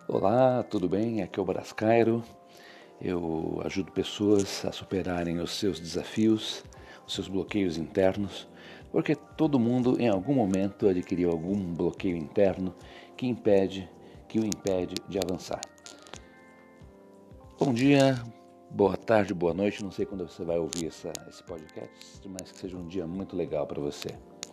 Olá, tudo bem? Aqui é o Brás Cairo. Eu ajudo pessoas a superarem os seus desafios, os seus bloqueios internos, porque todo mundo em algum momento adquiriu algum bloqueio interno que o impede de avançar. Bom dia, boa tarde, boa noite, não sei quando você vai ouvir esse podcast, mas que seja um dia muito legal para você.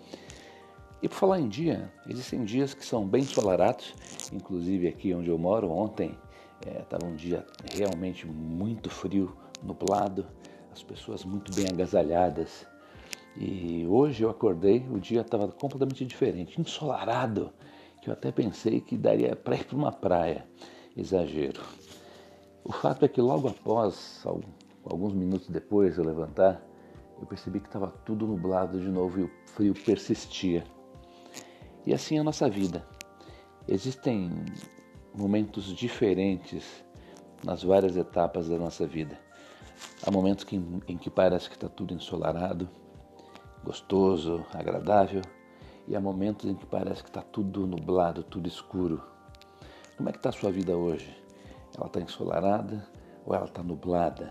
E por falar em dia, existem dias que são bem ensolarados, inclusive aqui onde eu moro, ontem estava um dia realmente muito frio, nublado, as pessoas muito bem agasalhadas. E hoje eu acordei, o dia estava completamente diferente, ensolarado, que eu até pensei que daria para ir para uma praia. Exagero. O fato é que logo após, alguns minutos depois de eu levantar, eu percebi que estava tudo nublado de novo e o frio persistia. E assim é a nossa vida. Existem momentos diferentes nas várias etapas da nossa vida. Há momentos em que parece que está tudo ensolarado, gostoso, agradável, e há momentos em que parece que está tudo nublado, tudo escuro. Como é que está a sua vida hoje? Ela está ensolarada ou ela está nublada?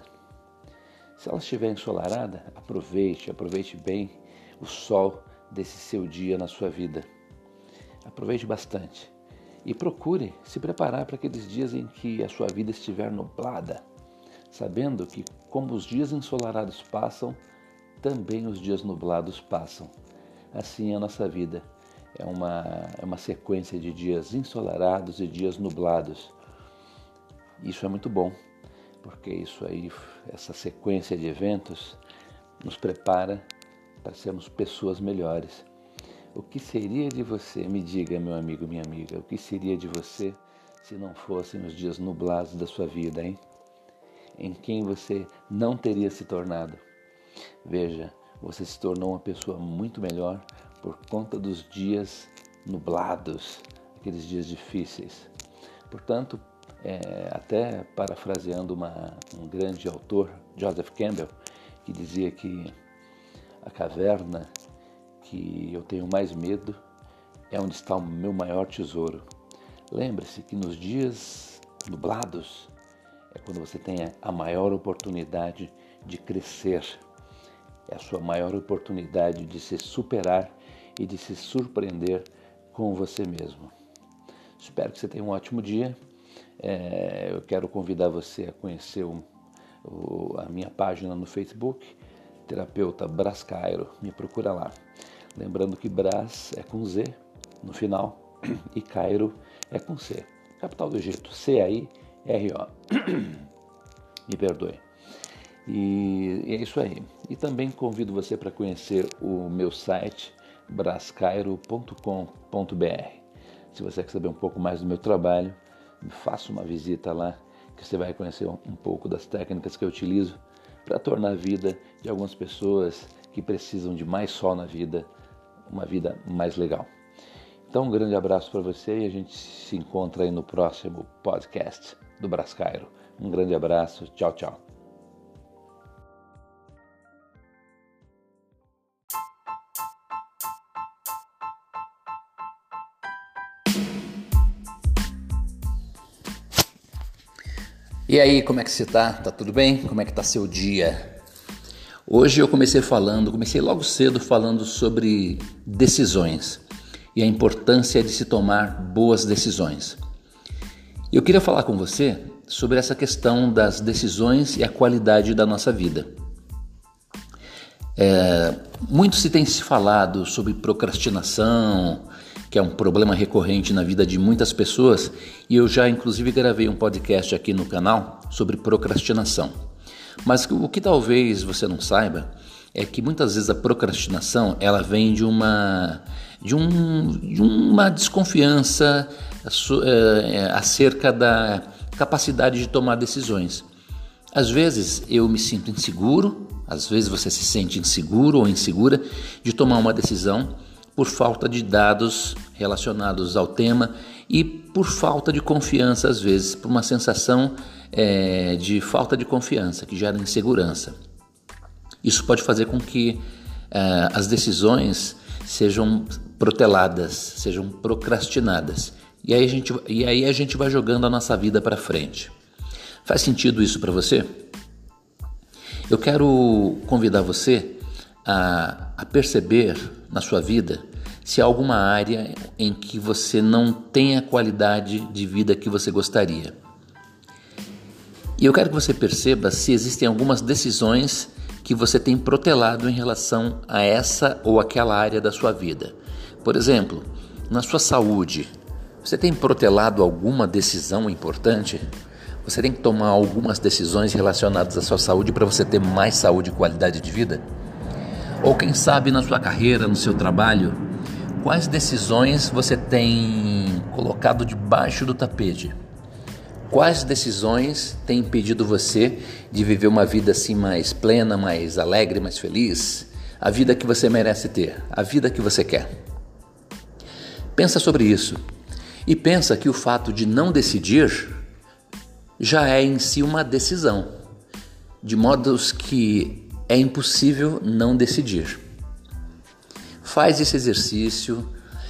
Se ela estiver ensolarada, aproveite bem o sol desse seu dia na sua vida. Aproveite bastante e procure se preparar para aqueles dias em que a sua vida estiver nublada, sabendo que como os dias ensolarados passam, também os dias nublados passam. Assim é a nossa vida, é uma sequência de dias ensolarados e dias nublados. Isso é muito bom, porque essa sequência de eventos nos prepara para sermos pessoas melhores. O que seria de você, me diga, meu amigo, minha amiga, o que seria de você se não fossem os dias nublados da sua vida, hein? Em quem você não teria se tornado? Veja, você se tornou uma pessoa muito melhor por conta dos dias nublados, aqueles dias difíceis. Portanto, até parafraseando um grande autor, Joseph Campbell, que dizia que a caverna que eu tenho mais medo é onde está o meu maior tesouro. Lembre-se que nos dias nublados é quando você tem a maior oportunidade de crescer. É a sua maior oportunidade de se superar e de se surpreender com você mesmo. Espero que você tenha um ótimo dia. Eu quero convidar você a conhecer a minha página no Facebook, Terapeuta Brás Cairo. Me procura lá. Lembrando que Brás é com Z no final e Cairo é com C. Capital do Egito, C-A-I-R-O. Me perdoe. E é isso aí. E também convido você para conhecer o meu site, brascairo.com.br. Se você quer saber um pouco mais do meu trabalho, faça uma visita lá, que você vai conhecer um pouco das técnicas que eu utilizo para tornar a vida de algumas pessoas que precisam de mais sol na vida, uma vida mais legal. Então, um grande abraço para você e a gente se encontra aí no próximo podcast do Brás Cairo. Um grande abraço, tchau, tchau. E aí, como é que você tá? Tá tudo bem? Como é que tá seu dia? Hoje eu comecei logo cedo falando sobre decisões e a importância de se tomar boas decisões. Eu queria falar com você sobre essa questão das decisões e a qualidade da nossa vida. Muito se tem se falado sobre procrastinação, que é um problema recorrente na vida de muitas pessoas, e eu já inclusive gravei um podcast aqui no canal sobre procrastinação. Mas o que talvez você não saiba é que muitas vezes a procrastinação ela vem de uma desconfiança acerca da capacidade de tomar decisões. Às vezes eu me sinto inseguro, às vezes você se sente inseguro ou insegura de tomar uma decisão por falta de dados relacionados ao tema e por falta de confiança, às vezes, por uma sensação de falta de confiança que gera insegurança. Isso pode fazer com que as decisões sejam proteladas, sejam procrastinadas, E aí a gente vai jogando a nossa vida para frente. Faz sentido isso para você? Eu quero convidar você a perceber na sua vida se há alguma área em que você não tem a qualidade de vida que você gostaria. E eu quero que você perceba se existem algumas decisões que você tem protelado em relação a essa ou aquela área da sua vida. Por exemplo, na sua saúde, você tem protelado alguma decisão importante? Você tem que tomar algumas decisões relacionadas à sua saúde para você ter mais saúde e qualidade de vida? Ou quem sabe na sua carreira, no seu trabalho, quais decisões você tem colocado debaixo do tapete? Quais decisões têm impedido você de viver uma vida assim mais plena, mais alegre, mais feliz? A vida que você merece ter, a vida que você quer. Pensa sobre isso e pensa que o fato de não decidir já é em si uma decisão, de modo que é impossível não decidir. Faz esse exercício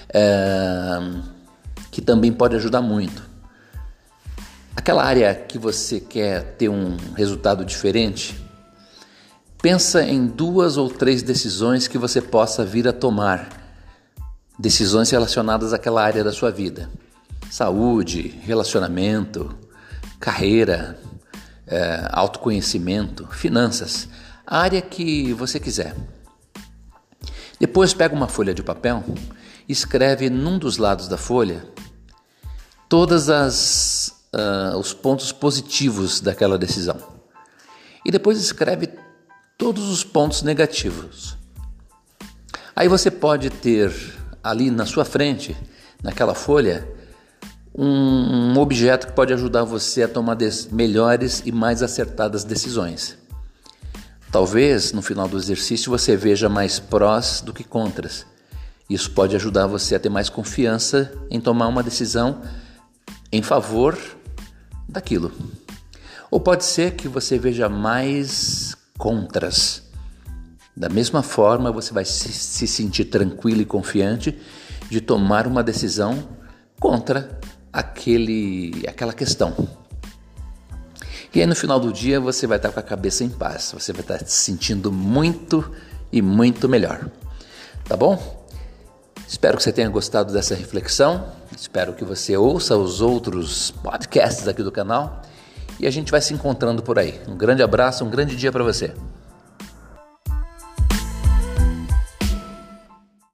que também pode ajudar muito. Aquela área que você quer ter um resultado diferente, pensa em 2 ou 3 decisões que você possa vir a tomar. Decisões relacionadas àquela área da sua vida. Saúde, relacionamento, carreira, autoconhecimento, finanças. A área que você quiser. Depois pega uma folha de papel e escreve num dos lados da folha todos os pontos positivos daquela decisão. E depois escreve todos os pontos negativos. Aí você pode ter ali na sua frente, naquela folha, um objeto que pode ajudar você a tomar melhores e mais acertadas decisões. Talvez no final do exercício você veja mais prós do que contras. Isso pode ajudar você a ter mais confiança em tomar uma decisão em favor daquilo. Ou pode ser que você veja mais contras. Da mesma forma, você vai se sentir tranquilo e confiante de tomar uma decisão contra aquela questão. E aí no final do dia você vai estar com a cabeça em paz, você vai estar se sentindo muito e muito melhor. Tá bom? Espero que você tenha gostado dessa reflexão, espero que você ouça os outros podcasts aqui do canal e a gente vai se encontrando por aí. Um grande abraço, um grande dia para você.